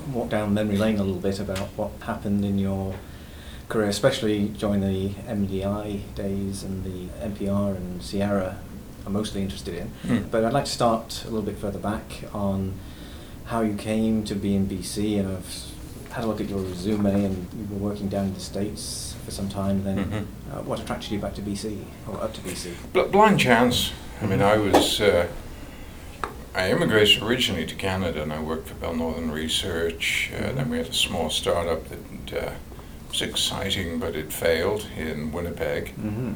walk down memory lane a little bit about what happened in your career, especially during the MDI days and the NPR and Sierra. I'm mostly interested in. But I'd like to start a little bit further back on how you came to be in BC, and I've had a look at your resume, and you were working down in the States for some time. Then, what attracted you back to BC, or up to BC? Blind chance. I mean, I immigrated originally to Canada, and I worked for Bell Northern Research. Then we had a small startup that was exciting, but it failed in Winnipeg.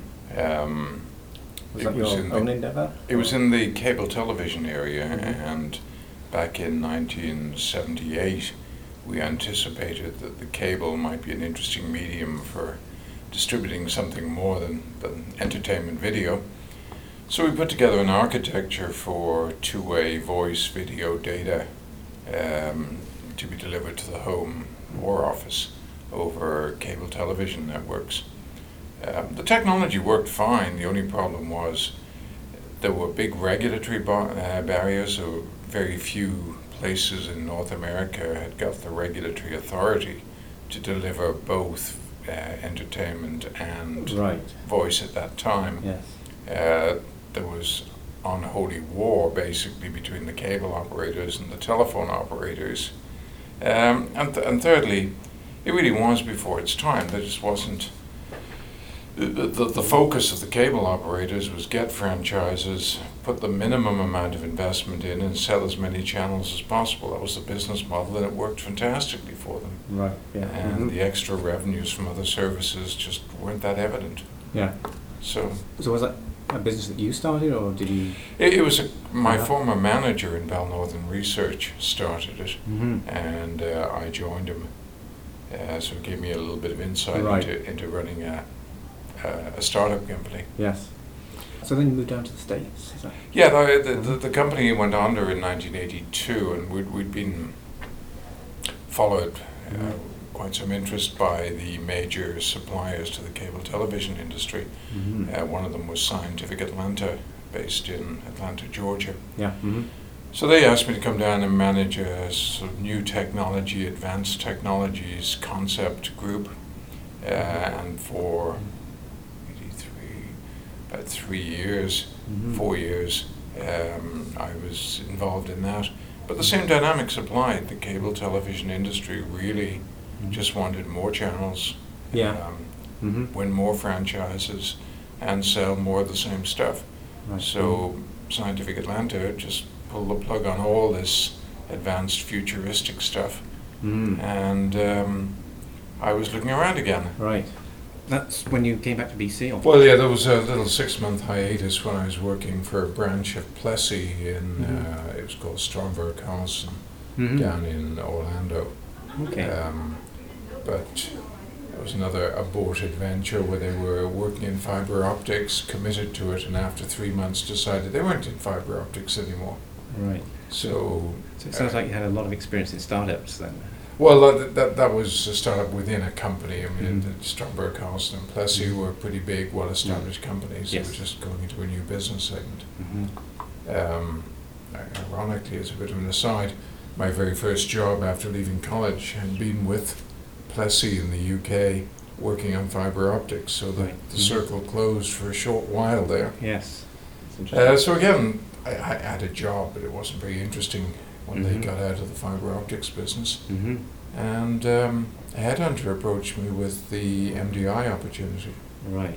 Was that your own endeavour? It was in the cable television area, and back in 1978, we anticipated that the cable might be an interesting medium for distributing something more than entertainment video. So we put together an architecture for two-way voice video data to be delivered to the home or office over cable television networks. The technology worked fine. The only problem was there were big regulatory barriers, so very few places in North America had got the regulatory authority to deliver both entertainment and voice at that time. Yes. There was unholy war basically between the cable operators and the telephone operators. And thirdly, it really was before its time. There just wasn't. The focus of the cable operators was get franchises, put the minimum amount of investment in, and sell as many channels as possible. That was the business model, and it worked fantastically for them. Right. Yeah. And the extra revenues from other services just weren't that evident. Yeah. So was that a business that you started, or did you? It was my former manager in Bell Northern Research started it, and I joined him. So it gave me a little bit of insight into running a startup company. Yes. So then you moved down to the States, is that? Yeah, the company went under in 1982, and we'd been followed quite some interest by the major suppliers to the cable television industry. One of them was Scientific Atlanta, based in Atlanta, Georgia. Yeah. So they asked me to come down and manage a sort of new technology, advanced technologies concept group, and for about 3 years, 4 years, I was involved in that. But the same dynamics applied. The cable television industry really just wanted more channels, win more franchises, and sell more of the same stuff. So Scientific Atlanta just pulled the plug on all this advanced futuristic stuff, and I was looking around again. Right. That's when you came back to BC? Or? Well, yeah, there was a little 6-month hiatus when I was working for a branch of Plessey in, it was called Stromberg Carlson, down in Orlando. Okay. But it was another aborted venture where they were working in fiber optics, committed to it, and after 3 months decided they weren't in fiber optics anymore. Right. So it sounds like you had a lot of experience in startups then. Well, that was a startup within a company. I mean, Stromberg Carlson and Plessey were pretty big, well-established companies. Yes. They were just going into a new business segment. Ironically, as a bit of an aside, my very first job after leaving college had been with Plessey in the UK, working on fiber optics. So the circle closed for a short while there. Yes. So again, I had a job, but it wasn't very interesting when they got out of the fiber optics business. And a headhunter approached me with the MDI opportunity. Right.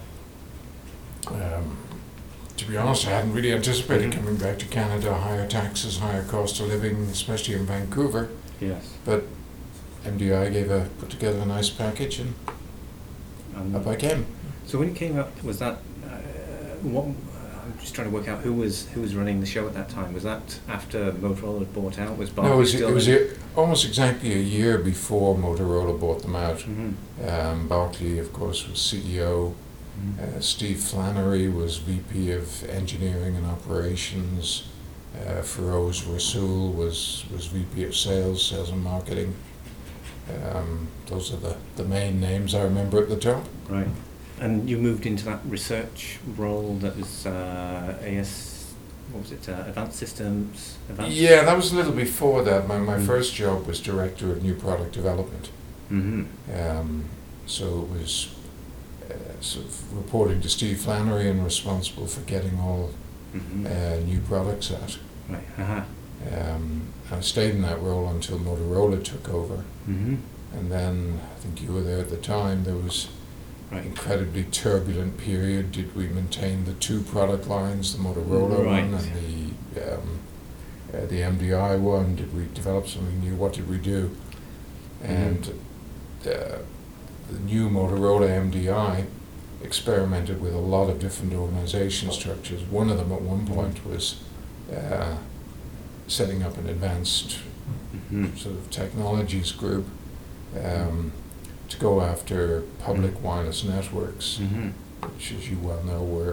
To be honest, I hadn't really anticipated coming back to Canada, higher taxes, higher cost of living, especially in Vancouver. Yes. But MDI put together a nice package, and up I came. So when you came up, was that what? I'm just trying to work out who was running the show at that time. Was that after Motorola had bought out? Was Barclay it was almost exactly a year before Motorola bought them out. Barclay, of course, was CEO. Steve Flannery was VP of Engineering and Operations. Feroz Rasool was VP of Sales and Marketing. Those are the main names I remember at the top. Right. And you moved into that research role that was AST what was it, Advanced Systems? Yeah, that was a little before that. My first job was Director of New Product Development. So it was sort of reporting to Steve Flannery and responsible for getting all new products out. Right. I stayed in that role until Motorola took over. And then, I think you were there at the time, there was an incredibly turbulent period. Did we maintain the two product lines, the Motorola one and the MDI one? Did we develop something new? What did we do? And the new Motorola MDI experimented with a lot of different organization structures. One of them at one point was setting up an advanced sort of technologies group to go after public wireless networks, which, as you well know, were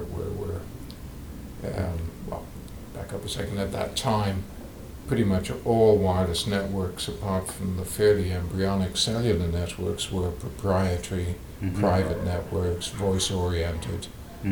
well, back up a second, at that time, pretty much all wireless networks, apart from the fairly embryonic cellular networks, were proprietary, private networks, voice-oriented,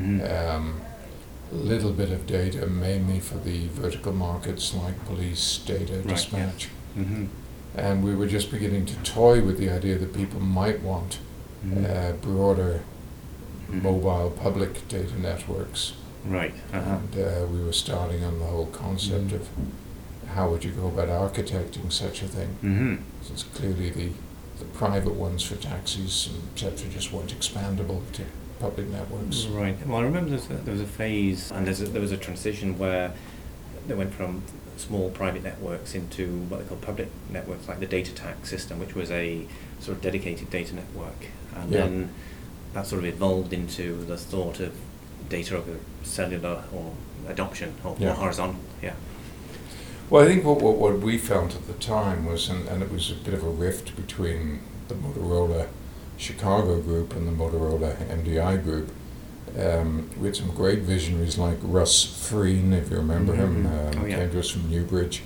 little bit of data, mainly for the vertical markets like police, data, dispatch. And we were just beginning to toy with the idea that people might want broader mobile public data networks. Right. And we were starting on the whole concept of how would you go about architecting such a thing. Since clearly the private ones for taxis and etc. just weren't expandable to public networks. Right. Well, I remember there was a phase, and there was a transition where they went from small private networks into what they call public networks, like the data tax system, which was a sort of dedicated data network. And then that sort of evolved into the thought of data over cellular or adoption or more horizontal. Well, I think what we felt at the time was, and it was a bit of a rift between the Motorola Chicago group and the Motorola MDI group. We had some great visionaries like Russ Frein, if you remember him, came to us from Newbridge,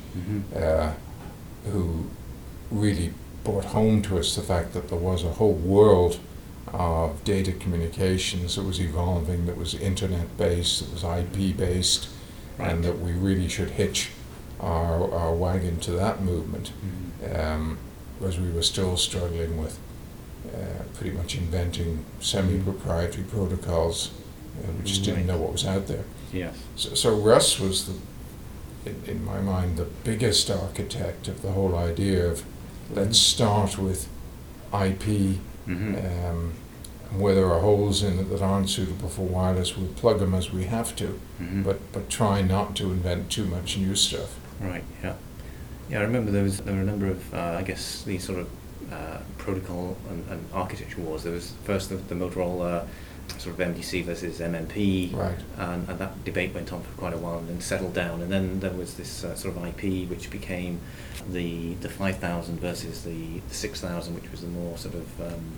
who really brought home to us the fact that there was a whole world of data communications that was evolving, that was internet-based, that was IP-based, and that we really should hitch our wagon to that movement, whereas we were still struggling with pretty much inventing semi-proprietary protocols. We just didn't know what was out there. So Russ was, in my mind, the biggest architect of the whole idea of let's start with IP, and where there are holes in it that aren't suitable for wireless, we'll plug them as we have to, but try not to invent too much new stuff. Right. Yeah. I remember there were a number of I guess these sort of protocol and architecture wars. There was first the Motorola sort of MDC versus MMP, and that debate went on for quite a while and then settled down. And then there was this sort of IP, which became the 5000 versus the 6000, which was the more sort of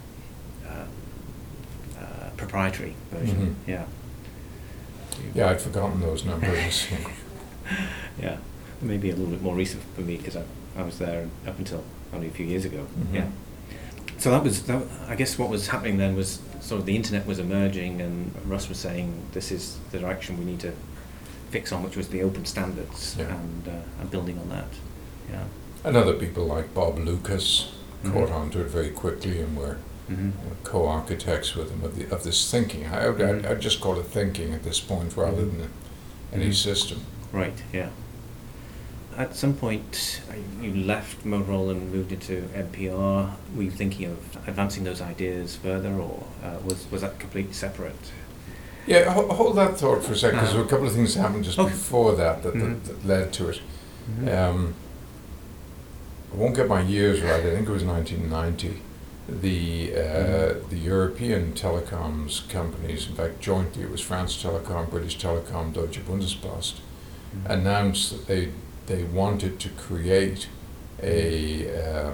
proprietary version. Yeah, I'd forgotten those numbers. Maybe a little bit more recent for me because I was there up until only a few years ago. So that I guess what was happening then was sort of the internet was emerging, and Russ was saying this is the direction we need to fix on, which was the open standards, and building on that. And other people like Bob Lucas caught on to it very quickly and were co-architects with him of this thinking. I'd just call it thinking at this point rather than any system. Right. Yeah. At some point, you left Motorola and moved into NPR. Were you thinking of advancing those ideas further, or was that completely separate? Yeah, hold that thought for a second, because there were a couple of things that happened just before that led to it. I won't get my years right. I think it was 1990. The European telecoms companies, in fact, jointly, it was France Telecom, British Telecom, Deutsche Bundespost, announced that they wanted to create a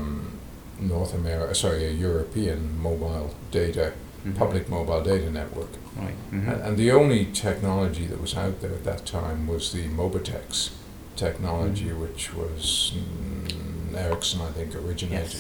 European mobile data, public mobile data network. And the only technology that was out there at that time was the Mobitex technology, which was Ericsson, I think, originated.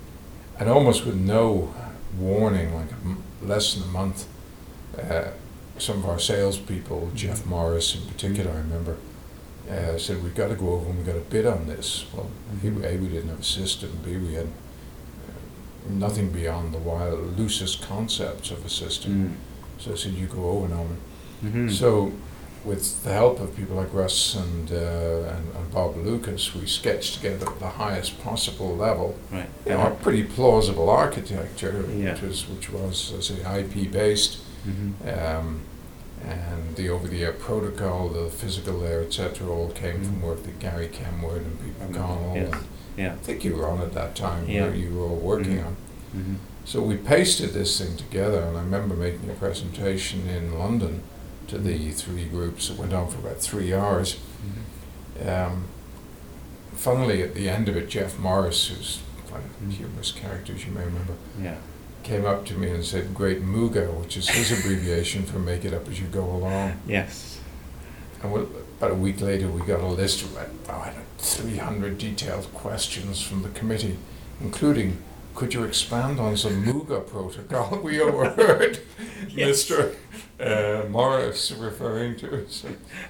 And almost with no warning, like less than a month some of our salespeople, Jeff Morris in particular, I remember, said, we've got to go over and we've got to bid on this. Well, A, we didn't have a system, B, we had nothing beyond the loosest concepts of a system. So I said, you go over now. So with the help of people like Russ and Bob Lucas, we sketched together the highest possible level, a pretty plausible architecture, which was, as I say, IP based, and the over-the-air protocol, the physical layer, etc., all came from work that Gary Kenwood and Pete McConnell. I think you were on at that time, where you were all working on. So we pasted this thing together, and I remember making a presentation in London to the three groups. It went on for about 3 hours. Funnily, at the end of it, Jeff Morris, who's quite a humorous character, as you may remember, came up to me and said, "Great Muga," which is his abbreviation for "make it up as you go along." Yes. And about a week later, we got a list of about 300 detailed questions from the committee, including, could you expand on some Muga protocol we overheard Mr. Morris referring to? So,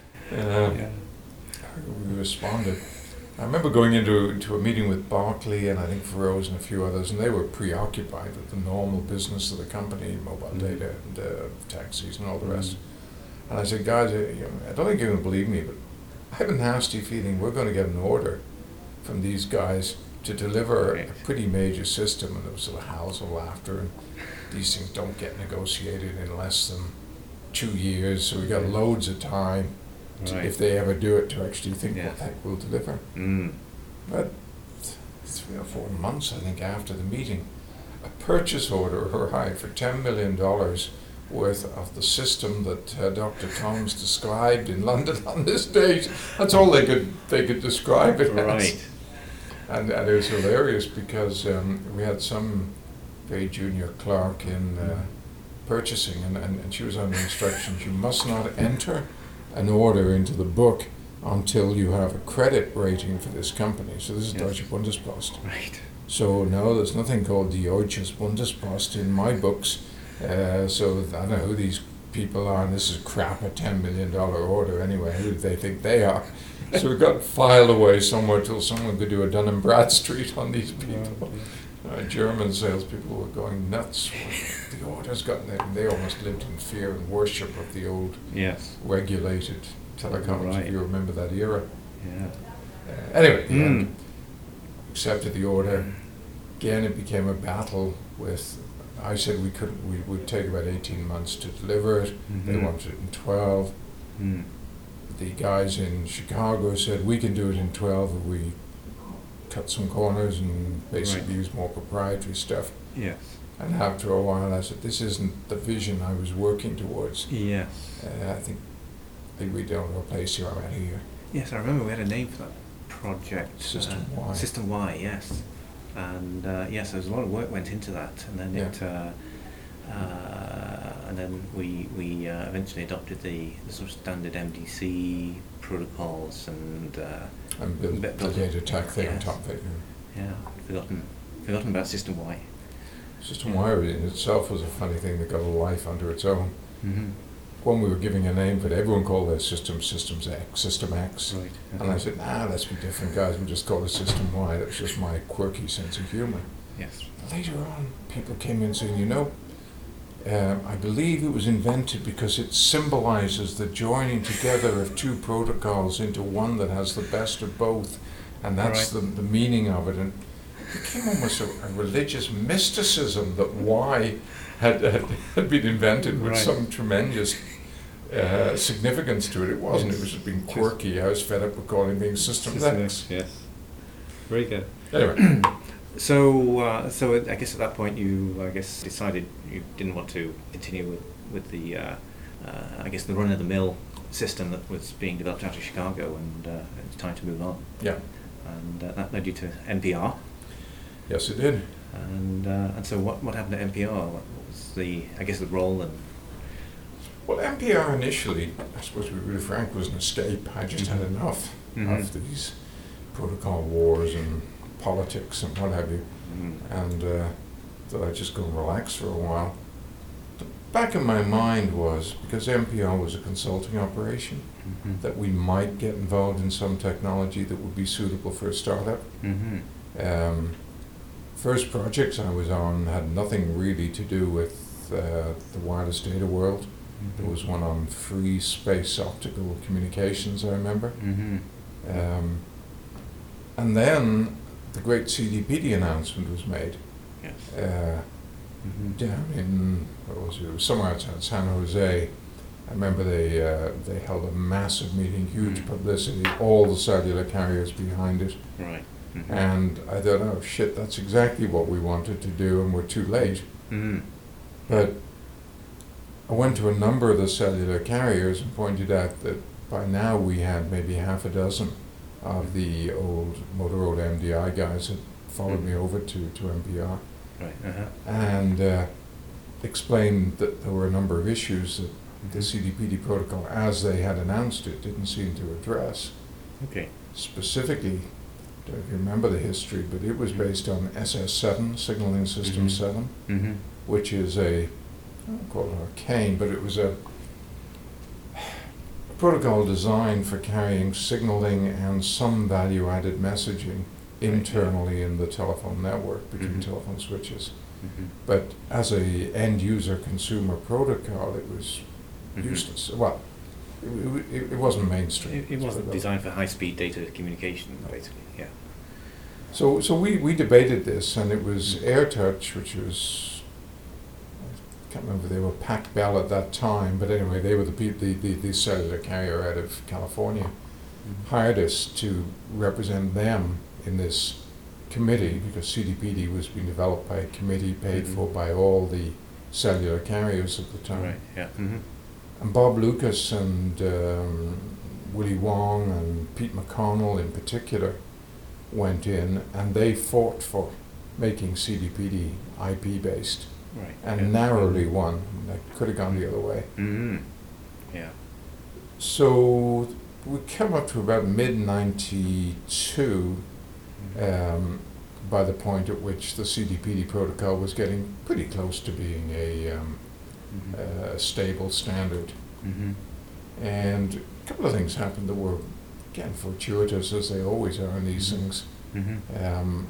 we responded. I remember going into a meeting with Barclay and I think Feroz and a few others, and they were preoccupied with the normal business of the company, mobile data and taxis and all the rest. And I said, guys, I don't think you're going to believe me, but I have a nasty feeling we're going to get an order from these guys to deliver a pretty major system. And there was sort of howls of laughter, and these things don't get negotiated in less than 2 years, so we got loads of time if they ever do it to actually think what the heck we'll deliver. But 3 or 4 months, I think, after the meeting, a purchase order arrived for $10 million worth of the system that Dr. Toms described in London on this date. That's all they could describe it as. And it was hilarious because we had some very junior clerk in purchasing, and she was under instructions, you must not enter an order into the book until you have a credit rating for this company. So this is Deutsche Bundespost. Right. So no, there's nothing called Deutsches Bundespost in my books. So I don't know who these people are, and this is crap, a $10 million order anyway. Who do they think they are? So it got filed away somewhere till someone could do a Dun & Bradstreet on these people. German salespeople were going nuts when the orders got there. They almost lived in fear and worship of the old regulated telecoms, if you remember that era. Anyway, accepted the order. Again, it became a battle with, I said we would take about 18 months to deliver it. They wanted it in 12. The guys in Chicago said we can do it in 12 if we cut some corners and basically use more proprietary stuff. Yes. And after a while I said, this isn't the vision I was working towards. Yes. I think we don't replace you out here. Yes, I remember we had a name for that project. System Y. System Y, yes. And yes, there was a lot of work went into that, and then we eventually adopted the sort of standard MDC protocols and built the data attack thing on top of it. Yeah, forgotten about System Y. System Y in itself was a funny thing that got a life under its own. When we were giving a name for it, everyone called their system System X. Right. And I said, let's be different, guys. We'll just call it System Y. That was just my quirky sense of humor. Yes. Later on, people came in saying, I believe it was invented because it symbolizes the joining together of two protocols into one that has the best of both, and that's the meaning of it. And it became almost a religious mysticism that Y had been invented with some tremendous significance to it. It wasn't. It was just being quirky. I was fed up with calling things System X. Yes. Very good. Anyway. So I guess at that point you decided you didn't want to continue with the the run-of-the-mill system that was being developed out of Chicago, and it's time to move on. Yeah. And that led you to NPR. Yes, it did. And so what happened at NPR? What was the role and? Well, NPR initially, I suppose to be really frank, was an escape. I just had enough of these protocol wars and politics and what have you, and thought I'd just go and relax for a while. the back of my mind was, because MPR was a consulting operation, Mm-hmm. that we might get involved in some technology that would be suitable for a startup. Mm-hmm. First projects I was on had nothing really to do with the wireless data world. There was one on free space optical communications, I remember. Mm-hmm. And then the great CDPD announcement was made Yes. uh, down in, what was it? It was somewhere outside San Jose. I remember they held a massive meeting, huge publicity, all the cellular carriers behind it. Right. Mm-hmm. And I thought, oh shit, that's exactly what we wanted to do, and we're too late. Mm-hmm. But I went to a number of the cellular carriers and pointed out that by now we had maybe half a dozen of the old Motorola MDI guys had followed me over to MPR Right. Uh-huh. and explained that there were a number of issues that the CDPD protocol, as they had announced it, didn't seem to address. Okay. Specifically, I don't know if you remember the history, but it was based on SS7, Signaling System 7, Mm-hmm. which is I don't call it arcane, but it was a protocol designed for carrying signaling and some value-added messaging internally in the telephone network between telephone switches. Mm-hmm. But as a end-user consumer protocol, it was useless. Well, it wasn't mainstream. It wasn't designed for high-speed data communication, basically. Yeah. So we debated this, and it was AirTouch, which was, I can't remember, they were Pac Bell at that time, but anyway, they were the cellular carrier out of California, hired us to represent them in this committee, because CDPD was being developed by a committee paid for by all the cellular carriers at the time. Right. Yeah. Mm-hmm. And Bob Lucas and Willie Wong and Pete McConnell in particular went in, and they fought for making CDPD IP based, Right. and narrowly won. That could have gone the other way. Mm-hmm. Yeah. So we came up to about mid-92 by the point at which the CDPD protocol was getting pretty close to being a stable standard. Mm-hmm. And a couple of things happened that were, again, fortuitous, as they always are in these things. Mm-hmm.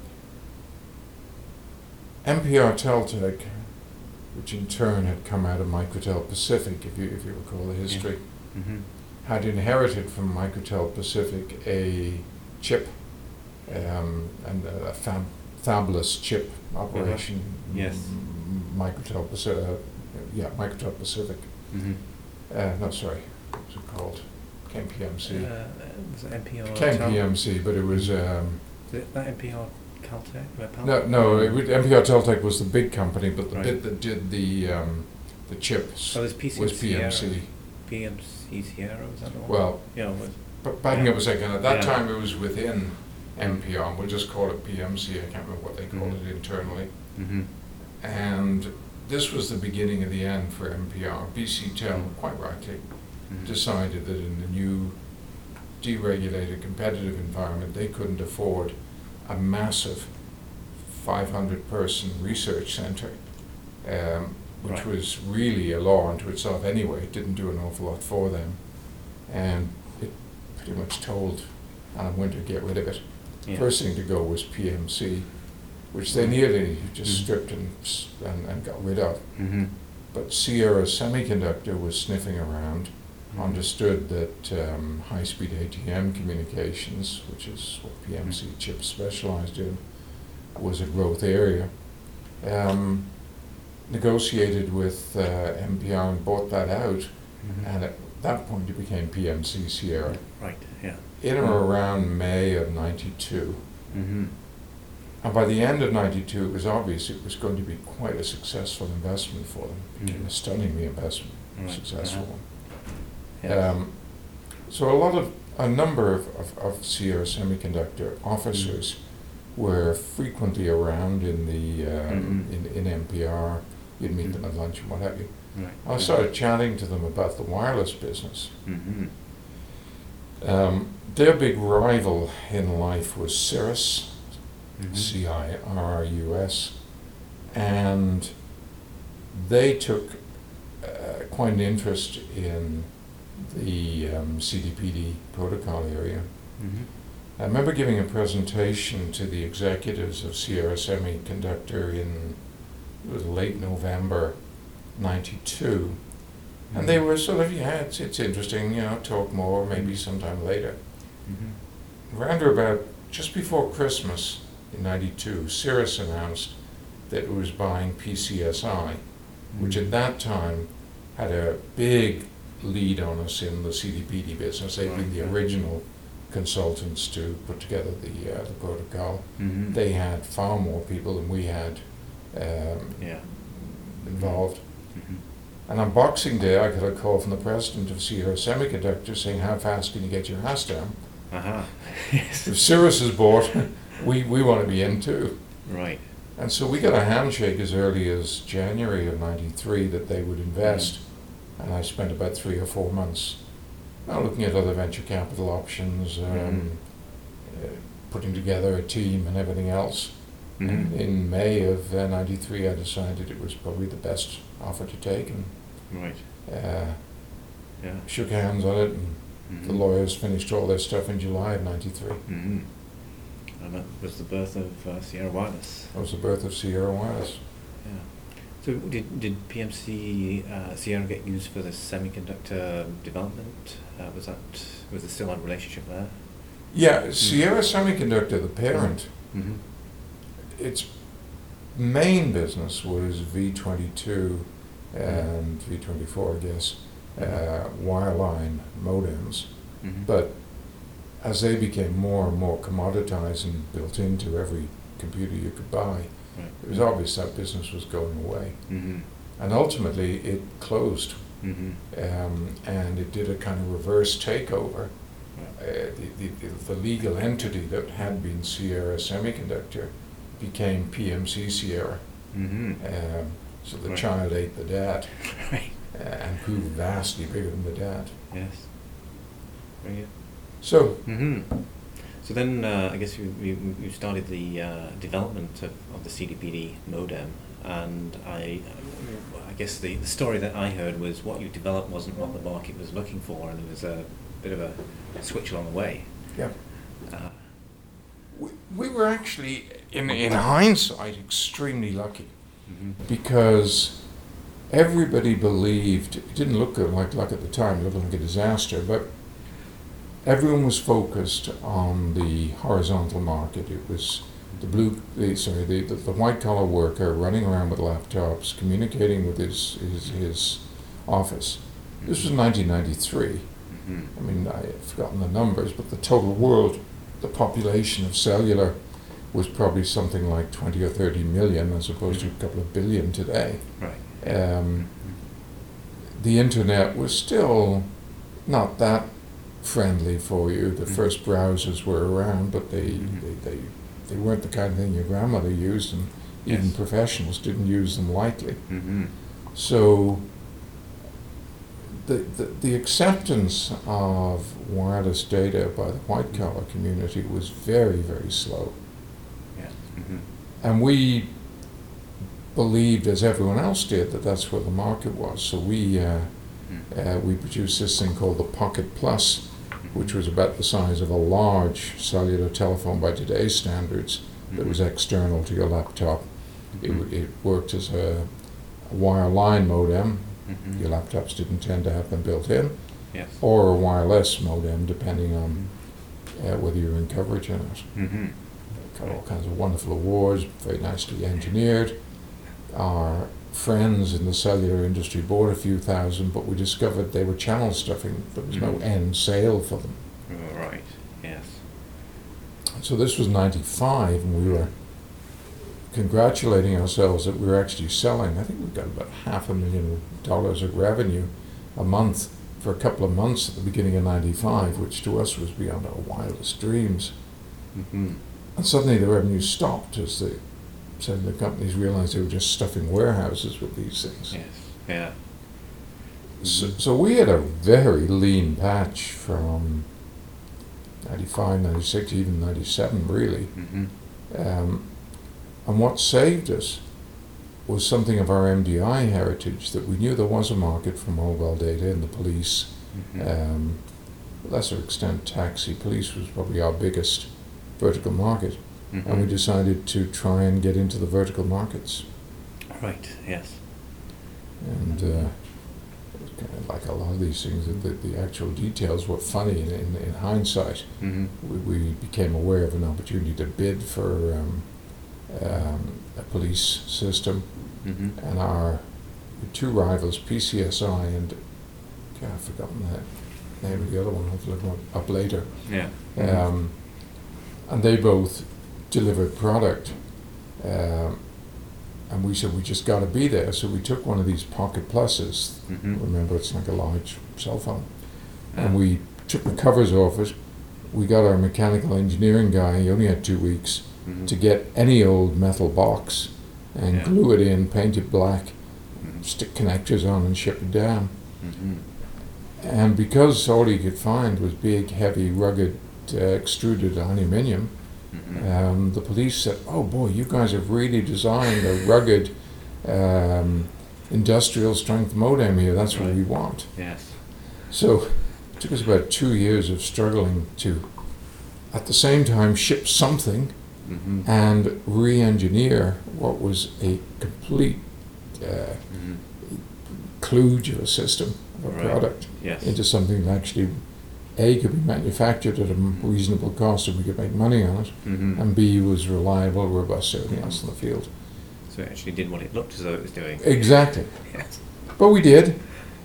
MPR Teltec, which in turn had come out of Microtel Pacific, if you recall the history, Mm-hmm. had inherited from Microtel Pacific a chip and a fabless chip operation. Yes. Microtel Pacific. Microtel Pacific. Mm-hmm. No, sorry, what was it called? Came PMC. Was it NPR? Came PMC, but it was. That NPR Caltech? No, MPR Teltec was the big company, but the Right. bit that did the chips Oh, there's PMC was PMC. Sierra. PMC Sierra, was that the one? Well, Yeah, it was. but backing up a second, at that Yeah. time it was within MPR. We'll just call it PMC. I can't remember what they called it internally. Mm-hmm. And this was the beginning of the end for MPR. BC Tel, quite rightly, decided that in the new deregulated competitive environment, they couldn't afford a massive 500-person research center, which Right. was really a law unto itself anyway. It didn't do an awful lot for them. And it pretty much told Alan Winter, get rid of it. Yeah. First thing to go was PMC, which they nearly just stripped and got rid of. Mm-hmm. But Sierra Semiconductor was sniffing around, understood that high-speed ATM communications, which is what PMC chips specialized in, was a growth area. Negotiated with MPR and bought that out, and at that point it became PMC Sierra. Right, yeah. In or around May of '92. Mm-hmm. And by the end of '92, it was obvious it was going to be quite a successful investment for them. It became a stunningly successful one. Yes. So a number of Sierra Semiconductor officers were frequently around in the in MPR. You'd meet them at lunch and what have you. Right. I started chatting to them about the wireless business. Mm-hmm. Their big rival in life was Cirrus, Mm-hmm. CIRRUS, and they took quite an interest in the CDPD protocol area. Mm-hmm. I remember giving a presentation to the executives of Sierra Semiconductor in, it was late November '92, and they were sort of, yeah, it's interesting, you know, talk more, maybe sometime later. Mm-hmm. Around about just before Christmas in '92, Cirrus announced that it was buying PCSI, which at that time had a big lead on us in the CDPD business. They'd been the original consultants to put together the protocol. Mm-hmm. They had far more people than we had involved. Mm-hmm. And on Boxing Day, I got a call from the president of Sierra Semiconductor saying, "How fast can you get your house down? Uh-huh. Yes. If Cirrus is bought, we want to be in too." Right. And so we got a handshake as early as January of '93 that they would invest, and I spent about 3 or 4 months looking at other venture capital options, putting together a team and everything else. Mm-hmm. And in May of '93, I decided it was probably the best offer to take, and Right. Yeah. shook hands on it, and Mm-hmm. the lawyers finished all their stuff in July of '93. Mm-hmm. And that was the birth of Sierra Wireless. That was the birth of Sierra Wireless. Yeah. So did PMC Sierra get used for the semiconductor development? Was there still a relationship there? Yeah, Sierra Semiconductor, the parent, Mm-hmm. its main business was V22 and V24, I guess, wireline modems. Mm-hmm. But as they became more and more commoditized and built into every computer you could buy, Right. it was obvious that business was going away. Mm-hmm. And ultimately it closed, Mm-hmm. and it did a kind of reverse takeover. The legal entity that had been Sierra Semiconductor became PMC Sierra. Mm-hmm. So the Right. child ate the dad Right. and proved vastly bigger than the dad. Yes. Very good. So, Mm-hmm. So then, I guess you started the development of the CDPD modem, and I guess the story that I heard was what you developed wasn't what the market was looking for, and there was a bit of a switch along the way. yeah. Uh, We were actually, in hindsight, extremely lucky, mm-hmm. because everybody believed, it didn't look like luck at the time, it looked like a disaster, but everyone was focused on the horizontal market. It was the white collar worker running around with laptops, communicating with his office. This was 1993. Mm-hmm. I mean, I've forgotten the numbers, but the total world, the population of cellular was probably something like 20 or 30 million as opposed to a couple of billion today. Right. The internet was still not that friendly for you. The first browsers were around, but they weren't the kind of thing your grandmother used, and even Yes. professionals didn't use them lightly. Mm-hmm. So the acceptance of wireless data by the white collar community was very, very slow. Yes. Mm-hmm. And we believed, as everyone else did, that that's where the market was. So we produced this thing called the Pocket Plus, which was about the size of a large cellular telephone by today's standards, that was external to your laptop. It worked as a wireline modem. Mm-hmm. Your laptops didn't tend to have them built in, Yes. or a wireless modem, depending on whether you're in coverage or not. Mm-hmm. Got all kinds of wonderful awards, very nicely engineered. Our friends in the cellular industry bought a few thousand, but we discovered they were channel stuffing. There was no end sale for them. Oh, right. Yes. So this was '95, and we were congratulating ourselves that we were actually selling. I think we got about $500,000 of revenue a month for a couple of months at the beginning of '95, which to us was beyond our wildest dreams. Mm-hmm. And suddenly the revenue stopped as the cellular companies realized they were just stuffing warehouses with these things. Yes. Yeah. So we had a very lean patch from 95, 96, even 97 really. Mm-hmm. And what saved us was something of our MDI heritage, that we knew there was a market for mobile data in the police, lesser extent taxi. Police was probably our biggest vertical market, and we decided to try and get into the vertical markets. Right, yes. And kind of like a lot of these things, the actual details were funny in hindsight. We became aware of an opportunity to bid for a police system, and our two rivals, PCSI and I've forgotten the name of the other one, I'll look up later. Yeah. And they both delivered product, and we said we just got to be there. So we took one of these Pocket Pluses. Remember, it's like a large cell phone, and we took the covers off it. We got our mechanical engineering guy. He only had 2 weeks to get any old metal box and glue it in, paint it black, stick connectors on, and ship it down. And because all he could find was big, heavy, rugged, extruded aluminium, the police said, "Oh boy, you guys have really designed a rugged, industrial strength modem here. That's what we want." Yes. So it took us about 2 years of struggling to, at the same time, ship something and re-engineer what was a complete kludge of a system, of a product, into something that actually A, could be manufactured at a reasonable cost and we could make money on it, and B, was reliable, robust, everything else in the field. So it actually did what it looked as though it was doing. Exactly. Yes. But we did.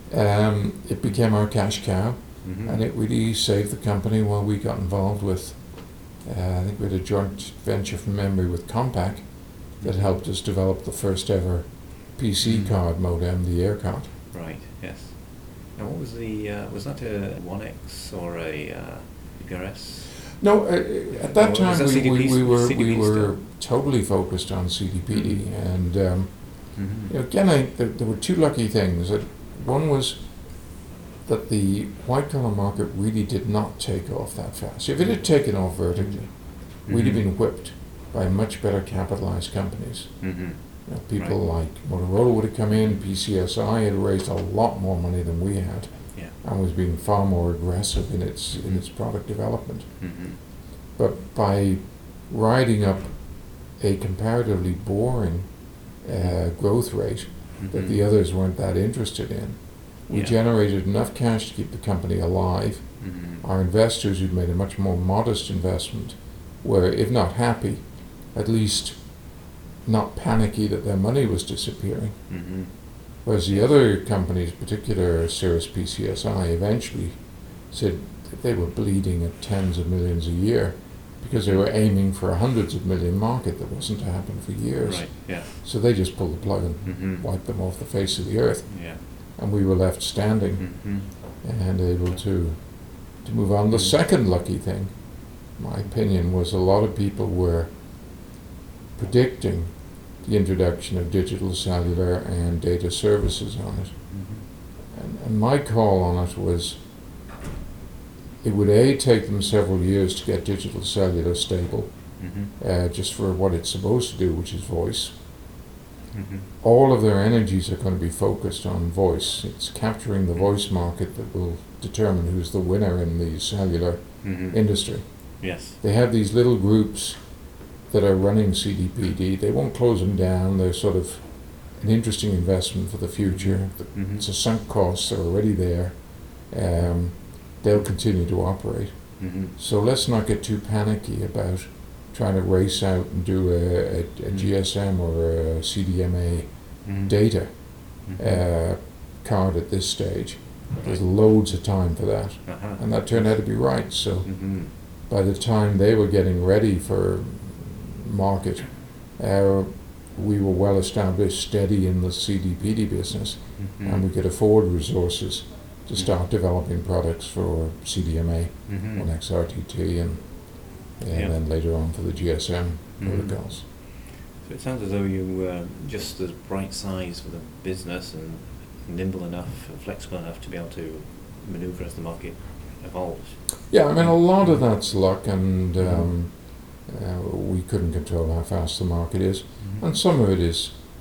It became our cash cow, and it really saved the company while we got involved with, I think we had a joint venture from memory with Compaq that helped us develop the first ever PC card modem, the AirCard. Right, yes. And what was the, was that a 1X or a PRS? No, at that time was that we were CDP totally focused on CDPD, and you know, again, there were two lucky things. One was that the white collar market really did not take off that fast. If it had taken off vertically, we'd have been whipped by much better capitalized companies. You know, people like Motorola would have come in, PCSI had raised a lot more money than we had, and was being far more aggressive in its product development. But by riding up a comparatively boring growth rate that the others weren't that interested in, we generated enough cash to keep the company alive. Our investors, who'd made a much more modest investment, were, if not happy, at least not panicky that their money was disappearing. Whereas the other companies, particular Cirrus PCSI, eventually said that they were bleeding at tens of millions a year because they were aiming for a hundreds of million market that wasn't to happen for years. So they just pulled the plug and wiped them off the face of the earth. And we were left standing and able to move on. The second lucky thing, my opinion, was a lot of people were predicting the introduction of digital cellular and data services on it. And my call on it was it would A, take them several years to get digital cellular stable, just for what it's supposed to do, which is voice. All of their energies are going to be focused on voice. It's capturing the voice market that will determine who's the winner in the cellular industry. They have these little groups that are running CDPD. They won't close them down. They're sort of an interesting investment for the future. It's a sunk cost. They're already there. They'll continue to operate. So let's not get too panicky about trying to race out and do a GSM or a CDMA data card at this stage. There's loads of time for that. And that turned out to be right. So by the time they were getting ready for market, we were well established, steady in the CDPD business, and we could afford resources to start developing products for CDMA on XRTT and then later on for the GSM protocols. So it sounds as though you were just the right size for the business and nimble enough and flexible enough to be able to maneuver as the market evolves. Yeah, I mean, a lot of that's luck, and we couldn't control how fast the market is, and some of it is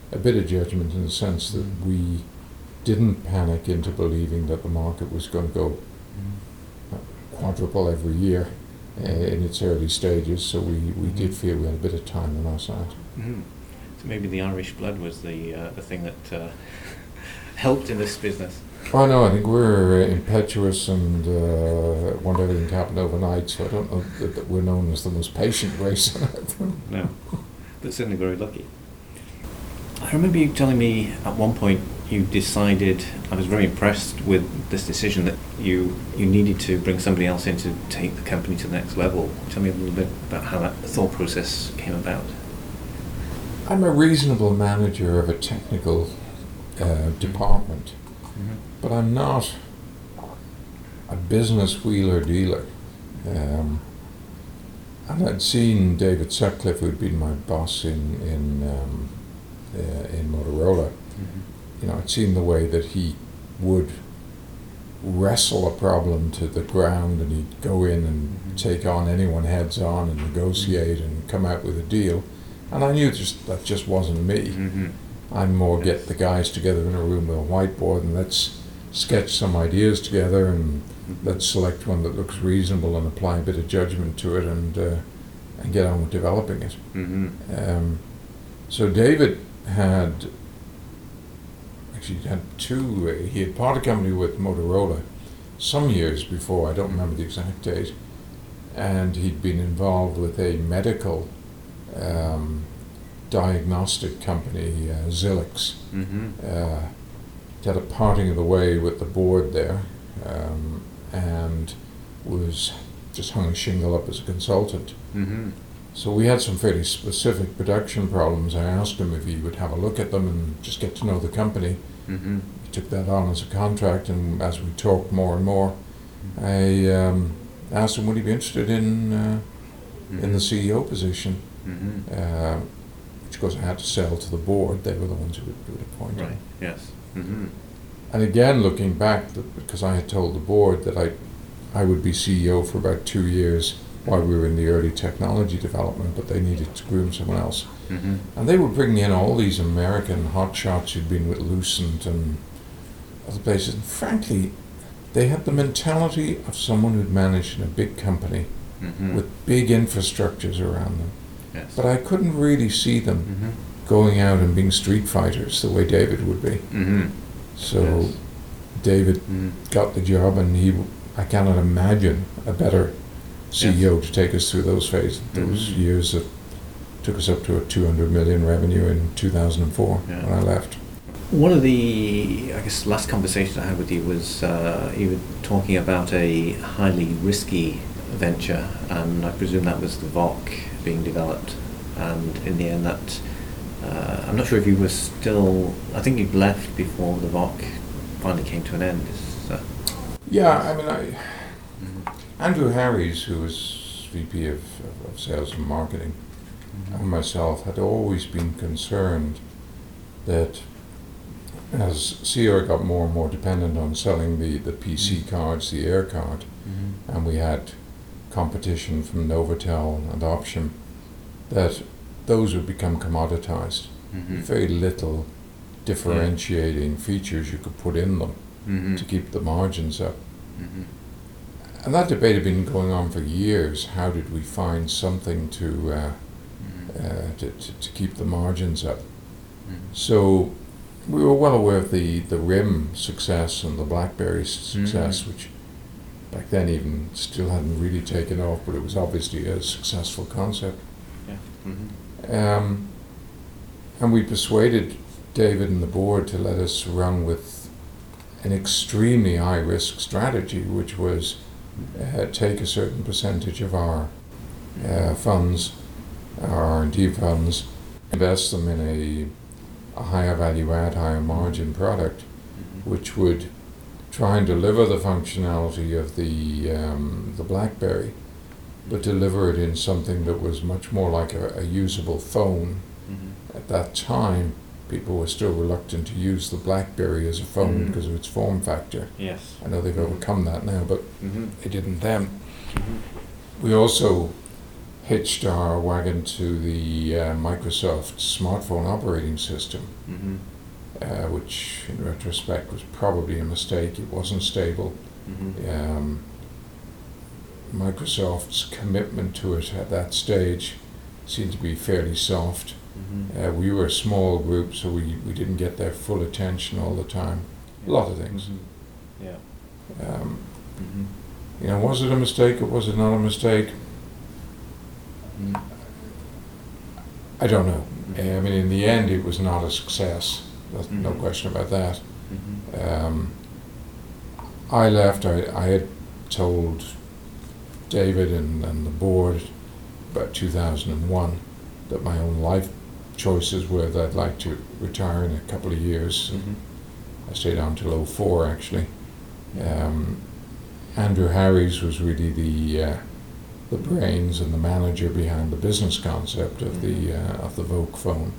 a bit of judgment in the sense that we didn't panic into believing that the market was going to go quadruple every year in its early stages, so we did feel we had a bit of time on our side. Mm-hmm. So maybe the Irish blood was the thing that helped in this business. Oh no, I think we're impetuous and want everything to happen overnight, so I don't know that we're known as the most patient race on earth. No, but certainly very lucky. I remember you telling me at one point you decided, I was very impressed with this decision, that you needed to bring somebody else in to take the company to the next level. Tell me a little bit about how that thought process came about. I'm a reasonable manager of a technical department, but I'm not a business wheeler dealer. And I'd seen David Sutcliffe, who'd been my boss in Motorola. You know, I'd seen the way that he would wrestle a problem to the ground, and he'd go in and take on anyone heads on and negotiate and come out with a deal. And I knew that just wasn't me. I'm more get the guys together in a room with a whiteboard and let's sketch some ideas together and let's select one that looks reasonable and apply a bit of judgment to it and get on with developing it. So David had he had parted company with Motorola some years before, I don't remember the exact date, and he'd been involved with a medical diagnostic company, Zilix. He had a parting of the way with the board there, and was just hung a shingle up as a consultant. So we had some fairly specific production problems. I asked him if he would have a look at them and just get to know the company. He took that on as a contract, and as we talked more and more, I asked him would he be interested in the CEO position, which of course I had to sell to the board. They were the ones who would appoint him. Right, yes. And again, looking back, because I had told the board that I would be CEO for about 2 years while we were in the early technology development, but they needed to groom someone else. And they were bringing in all these American hotshots who'd been with Lucent and other places. And frankly, they had the mentality of someone who'd managed in a big company with big infrastructures around them. Yes. But I couldn't really see them going out and being street fighters the way David would be. So Yes. David got the job, and I cannot imagine a better CEO to take us through those phases, those years that took us up to a 200 million revenue in 2004 when I left. One of the, I guess, last conversations I had with you was you were talking about a highly risky venture, and I presume that was the VOC being developed. And in the end, that I'm not sure if you were still. I think you'd left before the VOC finally came to an end. Yeah, I mean, Andrew Harries, who was VP of Sales and Marketing, and myself had always been concerned that as Sierra got more and more dependent on selling the PC cards, the Air card, and we had competition from Novotel and Option, that those would become commoditized. Very little differentiating features you could put in them to keep the margins up. And that debate had been going on for years. How did we find something to keep the margins up? So we were well aware of the RIM success and the BlackBerry success, which back then even still hadn't really taken off, but it was obviously a successful concept. And we persuaded David and the board to let us run with an extremely high-risk strategy, which was take a certain percentage of our funds, our R&D funds, invest them in a higher value add, higher margin product, which would try and deliver the functionality of the BlackBerry, but deliver it in something that was much more like a usable phone. At that time, people were still reluctant to use the BlackBerry as a phone because of its form factor. Yes. I know they've overcome that now, but they didn't then. We also hitched our wagon to the Microsoft smartphone operating system, which in retrospect was probably a mistake. It wasn't stable. Microsoft's commitment to it at that stage seemed to be fairly soft. We were a small group, so we didn't get their full attention all the time. A lot of things. Yeah. You know, was it a mistake or was it not a mistake? I don't know. I mean, in the end, it was not a success. There's no question about that. I left. I had told David and the board about 2001 that my own life choices were that I'd like to retire in a couple of years. I stayed on till 04 actually. Andrew Harries was really the brains and the manager behind the business concept of the Voke phone.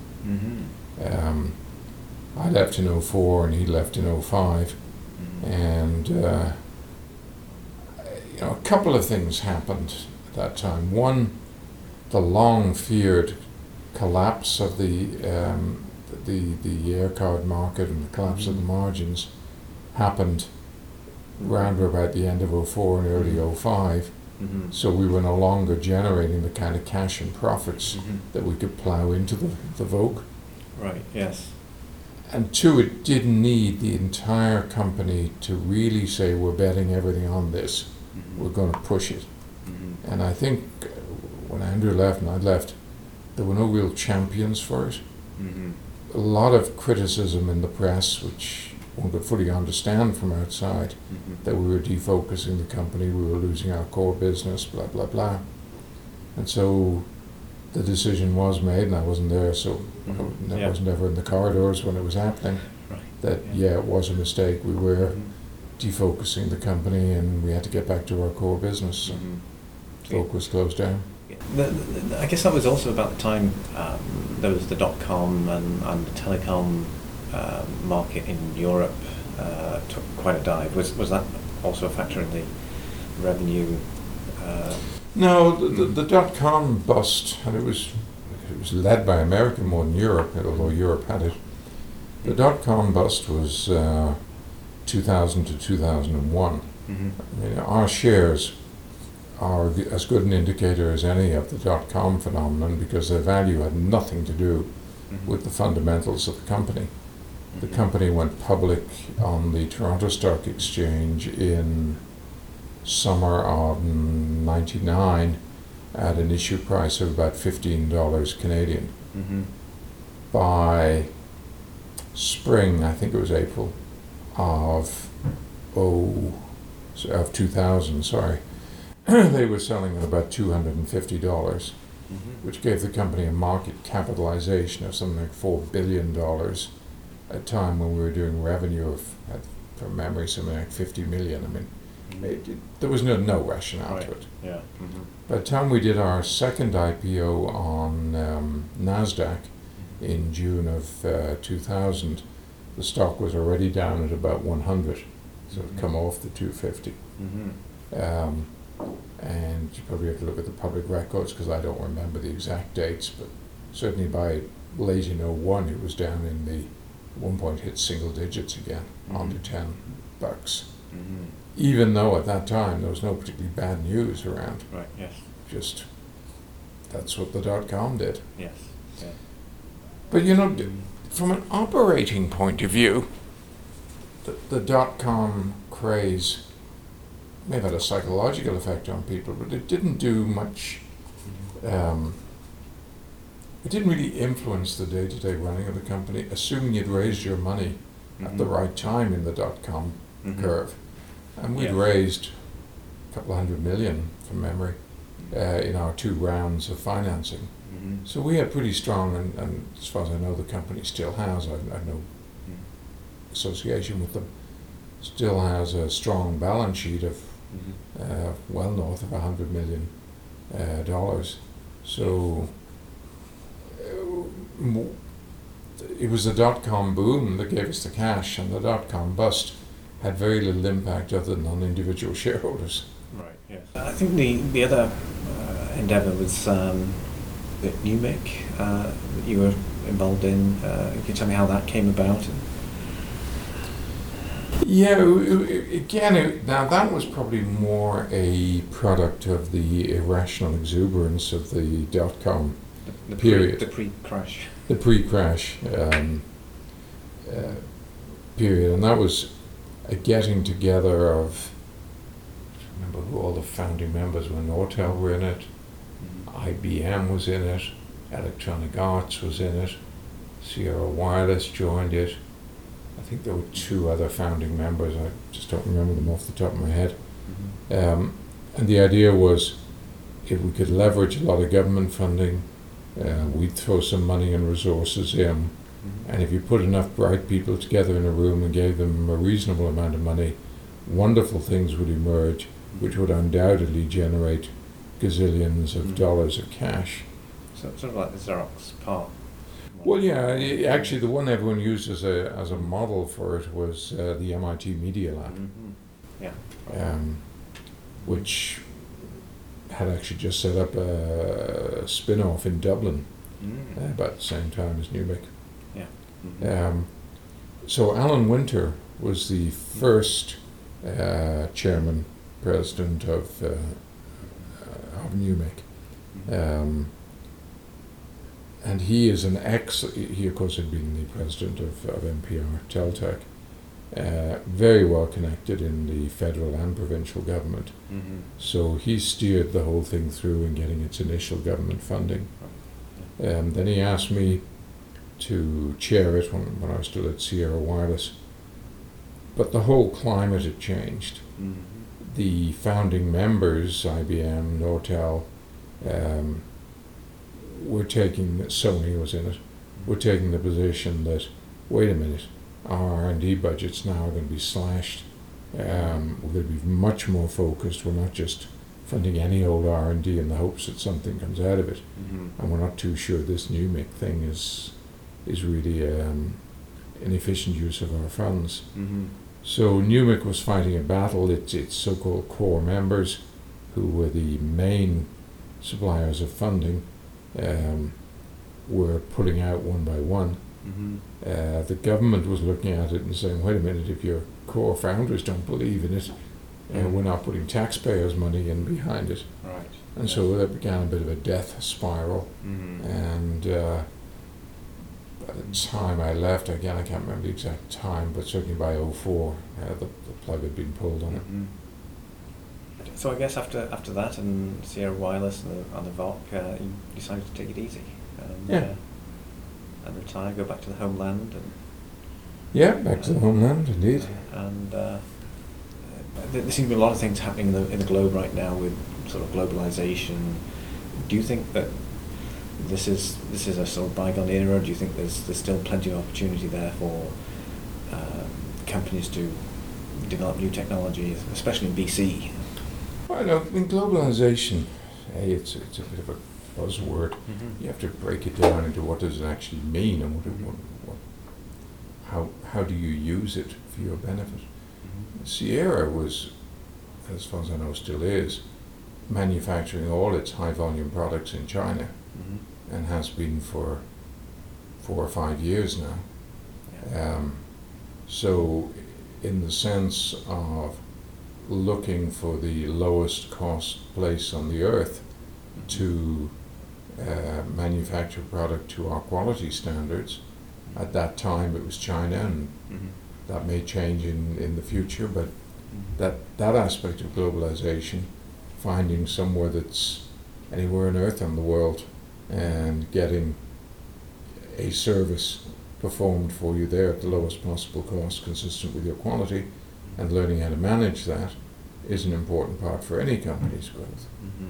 I left in 04 and he left in 05, and you know, a couple of things happened at that time. One, the long feared collapse of the air card market and the collapse of the margins happened round about the end of 04 and early 05. So we were no longer generating the kind of cash and profits that we could plough into the Voke. Right, yes. And two, it didn't need the entire company to really say, we're betting everything on this, we're going to push it. And I think when Andrew left and I left, there were no real champions for it. A lot of criticism in the press, which one could fully understand from outside, that we were defocusing the company, we were losing our core business, blah, blah, blah. And so the decision was made, and I wasn't there, so I wasn't ever in the corridors when it was happening, that, it was a mistake. We were defocusing the company, and we had to get back to our core business. So Voke was closed down. I guess that was also about the time there was the dot-com and the telecom market in Europe took quite a dive. Was that also a factor in the revenue? No, the dot-com bust, and it was led by America more than Europe, although Europe had it. The dot-com bust was 2000 to 2001. I mean, our shares are as good an indicator as any of the dot-com phenomenon, because their value had nothing to do with the fundamentals of the company. The company went public on the Toronto Stock Exchange in summer of '99 at an issue price of about $15 Canadian. By spring, I think it was April of 2000, sorry, they were selling at about $250, which gave the company a market capitalization of something like $4 billion at a time when we were doing revenue of, from memory, something like 50 million. I mean, there was no rationale to it. By the time we did our second IPO on NASDAQ in June of 2000, the stock was already down at about 100, so it had come off the 250. And you probably have to look at the public records, because I don't remember the exact dates, but certainly by late in 01 it was down in the, at one point hit single digits again, under $10. Even though at that time there was no particularly bad news around. Right, yes. Just, that's what the dot-com did. Yes. Yeah. But you know, from an operating point of view, the dot-com craze may have had a psychological effect on people, but it didn't do much. It didn't really influence the day-to-day running of the company, assuming you'd raised your money at the right time in the dot-com curve. And we'd raised a couple of $100 million from memory in our 2 rounds of financing. So we had pretty strong, and as far as I know, the company still has, I have no association with them, still has a strong balance sheet of well north of $100 million. So it was the dot-com boom that gave us the cash, and the dot-com bust had very little impact other than on individual shareholders. Right, yes. I think the other endeavour was the NUMIC that you were involved in. Can you tell me how that came about? Yeah, again, now that was probably more a product of the irrational exuberance of the dot-com period. The pre-crash. The pre-crash period, and that was a getting together of, I remember who all the founding members were. Nortel were in it, IBM was in it, Electronic Arts was in it, Sierra Wireless joined it. I think there were two other founding members, I just don't remember them off the top of my head. And the idea was, if we could leverage a lot of government funding, we'd throw some money and resources in, and if you put enough bright people together in a room and gave them a reasonable amount of money, wonderful things would emerge, which would undoubtedly generate gazillions of dollars of cash. So sort of like the Xerox PARC. Well, yeah, actually the one everyone used as a model for it was the MIT Media Lab. Yeah. Which had actually just set up a spin-off in Dublin about the same time as NUMIC. Yeah. So Alan Winter was the first chairman, president of NUMIC. And he is he of course had been the president of NPR Teltec, very well connected in the federal and provincial government. So he steered the whole thing through in getting its initial government funding. Then he asked me to chair it when I was still at Sierra Wireless. But the whole climate had changed. The founding members, IBM, Nortel, Sony was in it, we're taking the position that, wait a minute, our R&D budgets now are going to be slashed. We're going to be much more focused. We're not just funding any old R&D in the hopes that something comes out of it. And we're not too sure this NUMIC thing is really an efficient use of our funds. So NUMIC was fighting a battle. Its so-called core members, who were the main suppliers of funding, were pulling out one by one. The government was looking at it and saying, wait a minute, if your core founders don't believe in it, we're not putting taxpayers' money in behind it. Right. And so there began a bit of a death spiral. And by the time I left, again, I can't remember the exact time, but certainly by 2004, the plug had been pulled on it. So I guess after that and Sierra Wireless and the VOC, you decided to take it easy and retire, go back to the homeland. Back to the homeland, indeed. And there seem to be a lot of things happening in the globe right now with sort of globalization. Do you think that this is a sort of bygone era? Or do you think there's still plenty of opportunity there for companies to develop new technology, especially in BC? Well, in globalization, it's a bit of a buzzword. You have to break it down into what does it actually mean and how do you use it for your benefit. Sierra was, as far as I know still is, manufacturing all its high volume products in China and has been for 4 or 5 years now. So in the sense of looking for the lowest cost place on the earth to manufacture product to our quality standards, at that time it was China, and that may change in the future, but that aspect of globalization, finding somewhere that's anywhere on earth on the world and getting a service performed for you there at the lowest possible cost consistent with your quality and learning how to manage that is an important part for any company's growth.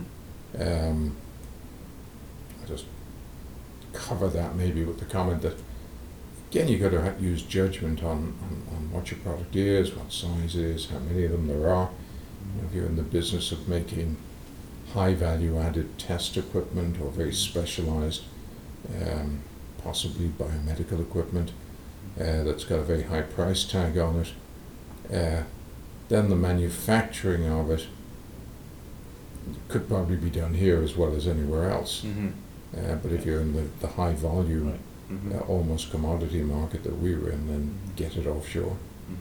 I'll just cover that maybe with the comment that again, you've got to use judgment on what your product is, what size it is, how many of them there are. If you're in the business of making high value added test equipment or very specialized, possibly biomedical equipment that's got a very high price tag on it, then the manufacturing of it could probably be done here as well as anywhere else. But if you're in the high volume, Right. almost commodity market that we were in, then get it offshore.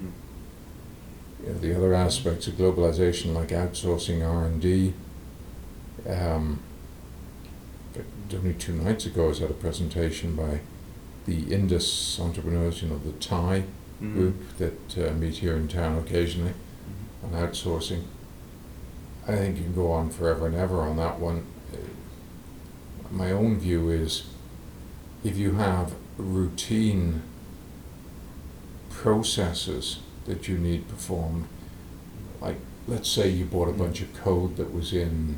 The other aspects of globalization, like outsourcing R&D. Only 2 nights ago, I was at a presentation by the Indus entrepreneurs, the Thai group that meet here in town occasionally on outsourcing. I think you can go on forever and ever on that one. My own view is, if you have routine processes that you need performed, like let's say you bought a bunch of code that was in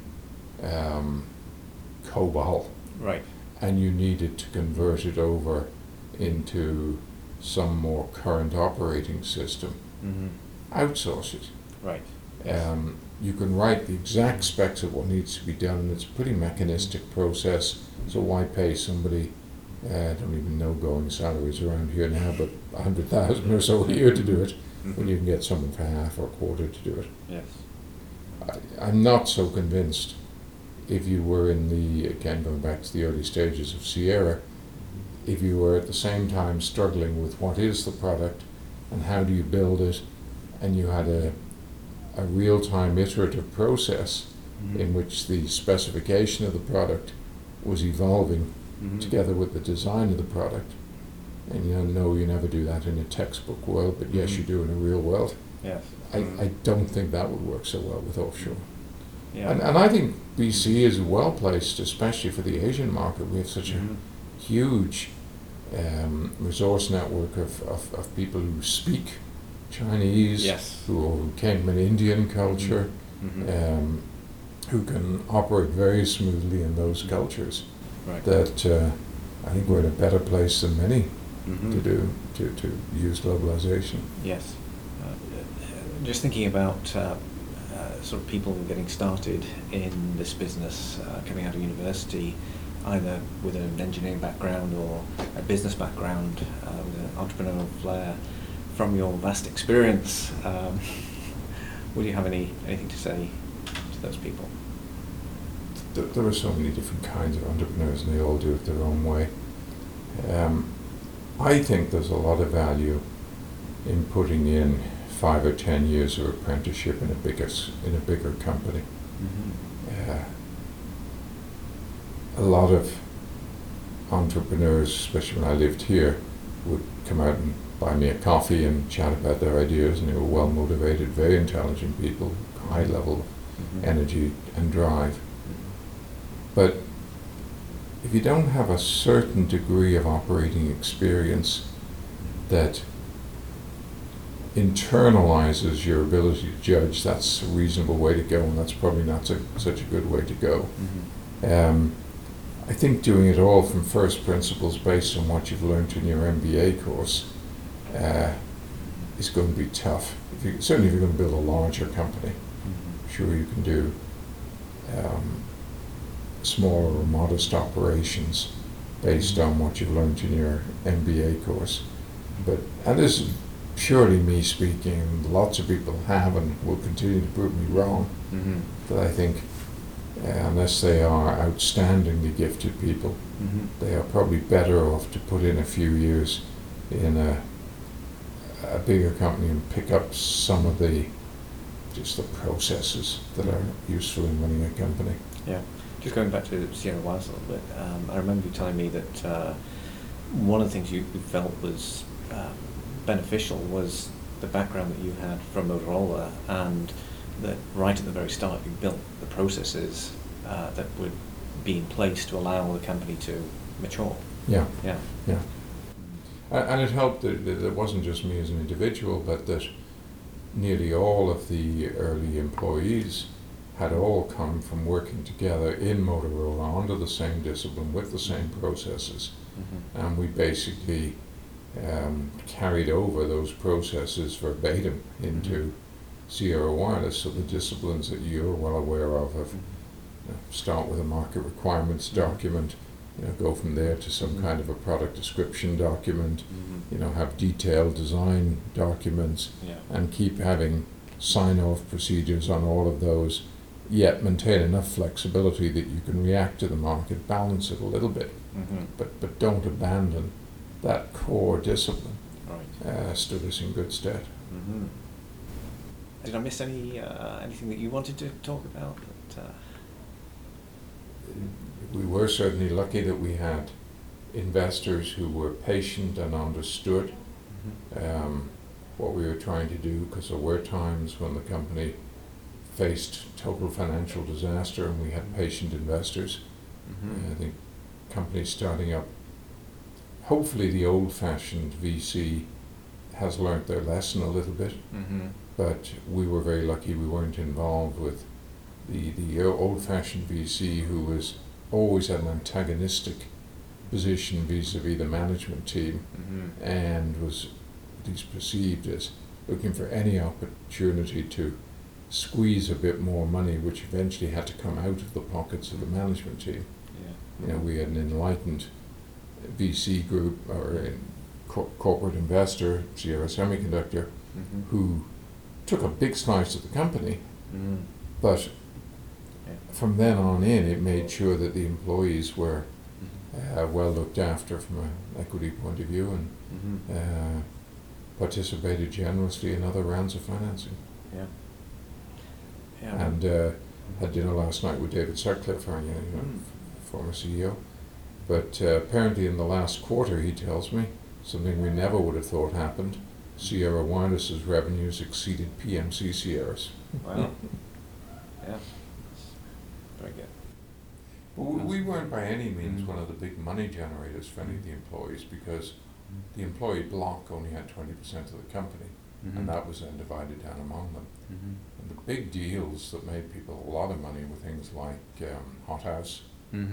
COBOL, Right. and you needed to convert it over into some more current operating system, outsource it. Right. You can write the exact specs of what needs to be done, and it's a pretty mechanistic process, so why pay somebody, I don't even know going salaries around here now, but 100,000 or so a year to do it, when you can get someone for half or a quarter to do it. Yes. I'm not so convinced. If you were in again going back to the early stages of Sierra, if you were at the same time struggling with what is the product and how do you build it, and you had a real-time iterative process in which the specification of the product was evolving together with the design of the product, and no, you never do that in a textbook world, but yes, you do in a real world. Yes. I don't think that would work so well with offshore. Yeah. And I think BC is well placed, especially for the Asian market. We have such a huge resource network of people who speak Chinese, Yes. who came from an Indian culture, who can operate very smoothly in those cultures. Right. That I think we're in a better place than many to use globalization. Yes. Just thinking about sort of people getting started in this business, coming out of university, either with an engineering background or a business background, with an entrepreneurial flair. From your vast experience, would you have anything to say to those people? There are so many different kinds of entrepreneurs, and they all do it their own way. I think there's a lot of value in putting in 5 or 10 years of apprenticeship in a bigger company. A lot of entrepreneurs, especially when I lived here, would come out and buy me a coffee and chat about their ideas, and they were well motivated, very intelligent people, high level energy and drive. But if you don't have a certain degree of operating experience that internalizes your ability to judge, that's a reasonable way to go, and that's probably not such a good way to go. I think doing it all from first principles based on what you've learned in your MBA course is going to be tough. Certainly if you're going to build a larger company, sure you can do smaller or modest operations based on what you've learned in your MBA course. And this is purely me speaking, lots of people have and will continue to prove me wrong, that I think unless they are outstandingly gifted people, they are probably better off to put in a few years in a bigger company and pick up some of the processes that are useful in running a company. Yeah. Just going back to Sierra Wireless a little bit, I remember you telling me that one of the things you felt was beneficial was the background that you had from Motorola, and that right at the very start you built the processes that would be in place to allow the company to mature. Yeah. Yeah. Yeah. And it helped that it wasn't just me as an individual, but that nearly all of the early employees had all come from working together in Motorola under the same discipline with the same processes. And we basically carried over those processes verbatim into Sierra Wireless, so the disciplines that you're well aware of start with a market requirements document, go from there to some kind of a product description document, have detailed design documents, and keep having sign-off procedures on all of those yet maintain enough flexibility that you can react to the market, balance it a little bit, but don't abandon that core discipline. Right. Stood us in good stead. Mm-hmm. Did I miss anything that you wanted to talk about? We were certainly lucky that we had investors who were patient and understood what we were trying to do, because there were times when the company faced total financial disaster and we had patient investors. I think companies starting up, hopefully the old-fashioned VC has learnt their lesson a little bit, but we were very lucky we weren't involved with the old-fashioned VC who was always at an antagonistic position vis-a-vis the management team and was at least perceived as looking for any opportunity to squeeze a bit more money, which eventually had to come out of the pockets of the management team. Yeah. You know, we had an enlightened VC group or a corporate investor, Sierra Semiconductor, who took a big slice of the company, but from then on in, it made sure that the employees were well looked after from an equity point of view, and participated generously in other rounds of financing. Yeah. And had dinner last night with David Sutcliffe, our former CEO. But apparently in the last quarter, he tells me, something we never would have thought happened, Sierra Wireless's revenues exceeded PMC Sierra's. Wow. Yeah. Very good. Well, we weren't by any means one of the big money generators for any of the employees, because the employee block only had 20% of the company, and that was then divided down among them. And the big deals that made people a lot of money were things like Hothouse,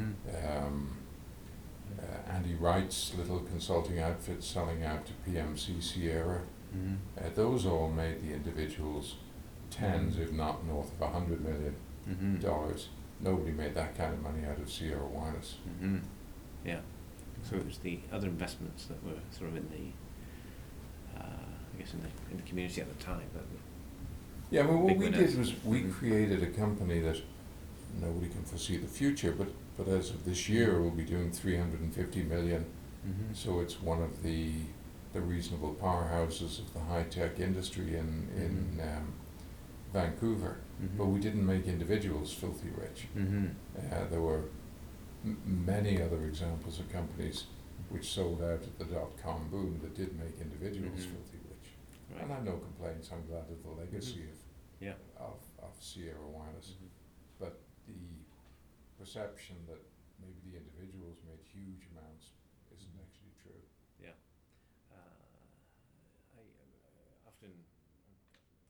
Andy Wright's little consulting outfit selling out to PMC Sierra. Those all made the individuals tens, if not north of $100 million. Nobody made that kind of money out of Sierra Wireless. Yeah. So it was the other investments that were sort of in the, I guess in the community at the time. That Yeah, well, what big we winners. did was we created a company that nobody can foresee the future, but as of this year, we'll be doing 350 million. So it's one of the reasonable powerhouses of the high-tech industry in Vancouver. But we didn't make individuals filthy rich. There were many other examples of companies which sold out at the dot-com boom that did make individuals filthy rich. Right. And I have no complaints. I'm glad of the legacy Yeah. of Sierra Wireless. But the perception that maybe the individuals made huge amounts isn't actually